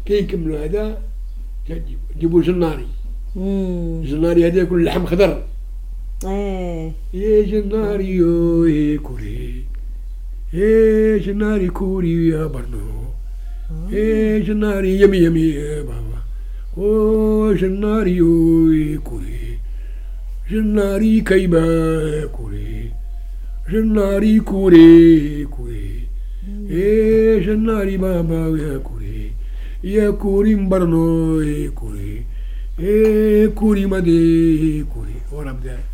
كي نكملوا هذا جيبوا جناري. جناري هذا يكون اللحم خضر. يا جناري يا كوري، يا جناري كوري يا برنو، يا جناري يمي يمي يا بابا، او جناري يا كوري، جناري كيبا يا كوري، جناري كوري كوري، يا جناري بابا يا كوري، يا كوري مبرنو يا كوري، يا كوري مدي كوري ورا بدا.